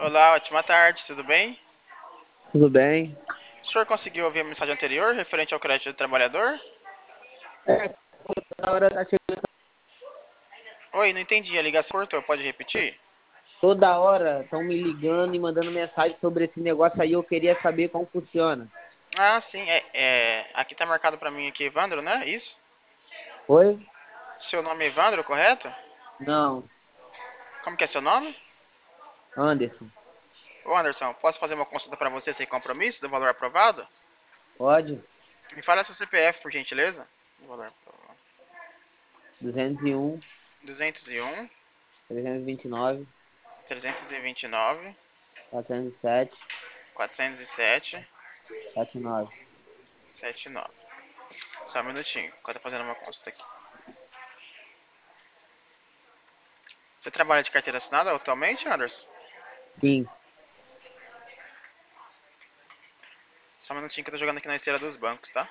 Olá, ótima tarde, tudo bem? Tudo bem? O senhor conseguiu ouvir a mensagem anterior referente ao crédito do trabalhador? É, toda hora tá chegando, Oi, não entendi, a ligação cortou, pode repetir? toda hora estão me ligando e mandando mensagem sobre esse negócio aí. Eu queria saber como funciona. Ah, sim, aqui tá marcado pra mim aqui, Evandro, né? Isso? Oi? Seu nome é Evandro, correto? Não, Como que é seu nome? Anderson. Ô Anderson, posso fazer uma consulta pra você sem compromisso do valor aprovado? Pode? Me fala seu CPF, por gentileza. O valor aprovado. 201, 201, 329, 329, 407, 407, 79. 79. Só um minutinho, enquanto eu tô fazendo uma consulta aqui. Você trabalha de carteira assinada atualmente, Anderson? Sim. Só um minutinho que eu tô jogando aqui na esteira dos bancos, tá?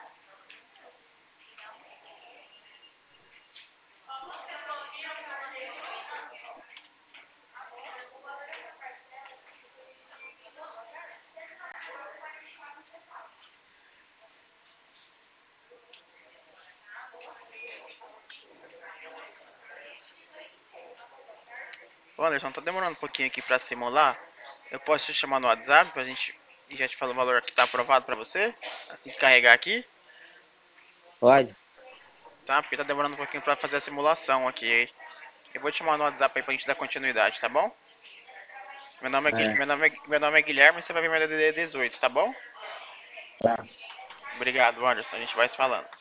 Ô Anderson, tá demorando um pouquinho aqui pra simular. Eu posso te chamar no WhatsApp pra gente e já te falar o valor que tá aprovado pra você? Assim que carregar aqui, Pode? tá? Porque tá demorando um pouquinho pra fazer a simulação aqui. Eu vou te chamar no WhatsApp aí pra gente dar continuidade, tá bom? É, Meu nome é Guilherme e você vai ver meu DDD 18, tá bom? tá. Obrigado, Anderson. A gente vai se falando.